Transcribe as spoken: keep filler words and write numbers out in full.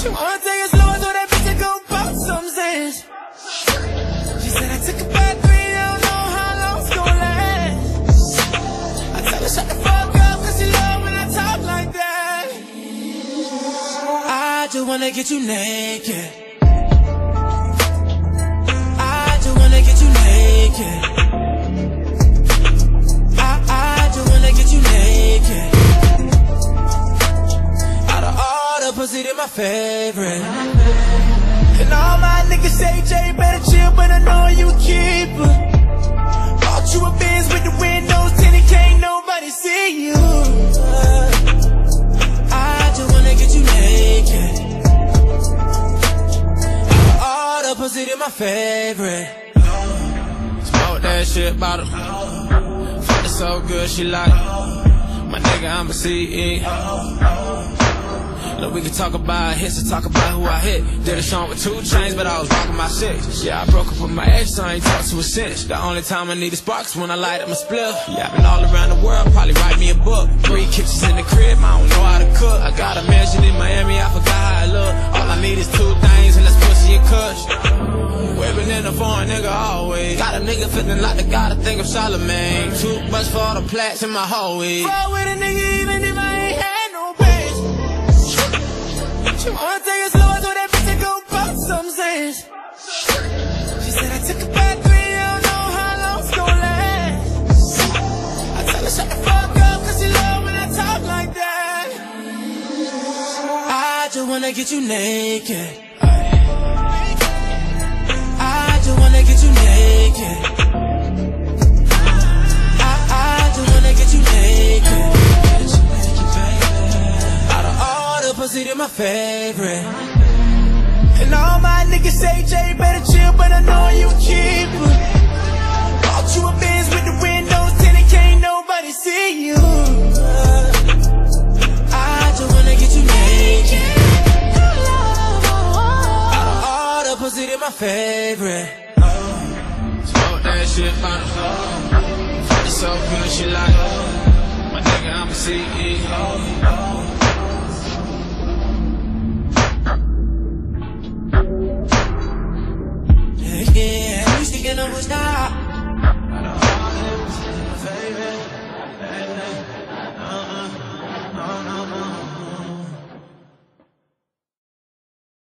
She wanna take it slow, so that bitch to go pop some sense. She said I took a bad three, I don't know how long it's gonna last. I tell her shut the fuck up, cause she love when I talk like that. I just wanna get you naked. I just wanna get you naked. I, I just wanna get you naked. Out of all the pussy, they my favorite. And all my niggas say, Jay, better chill, but I know you a keeper. Bought you a Benz with the windows tinted, can't nobody see you. I just wanna get you naked. Out of all the pussy, they my favorite. Smoke that shit bottom. Fuck it so good, she like my nigga, I'm a C E. Look, we can talk about hits and talk about who I hit. Did a song with two chains, but I was rocking my six. Yeah, I broke up with my ex, so I ain't talked to her since. The only time I need a spark's when I light up my spliff. Yeah, I've been all around the world, probably write me a book. Three kitchens in the crib, I don't know how to cook. I got a mansion in Miami, I forgot how I look. All I need is two things, and that's pussy and kush. Whipping in a foreign nigga always. Got a nigga feeling like the god, I think of Charlemagne. Too much for all the plats in my hallway. Fuck with a nigga even if I ain't had no bitch. She wanna take it slow, so that bitch to go pop some sense. She said I took a bad three, I don't know how long it's gonna last. I tell her shut the fuck up, cause she love when I talk like that. I just wanna get you naked. I just wanna get you naked. I, I just wanna get you naked. Out of all the pussy, they my favorite. And all my niggas say, Jay, better chill, but I know you a keeper. Bought you a Benz with the windows tinted, can't nobody see you. I just wanna get you naked. Out of all the pussy, they my favorite. Smoke that shit, man. Fuck it so good, she like my nigga, I'm a C E. Yeah, we sticking up with style.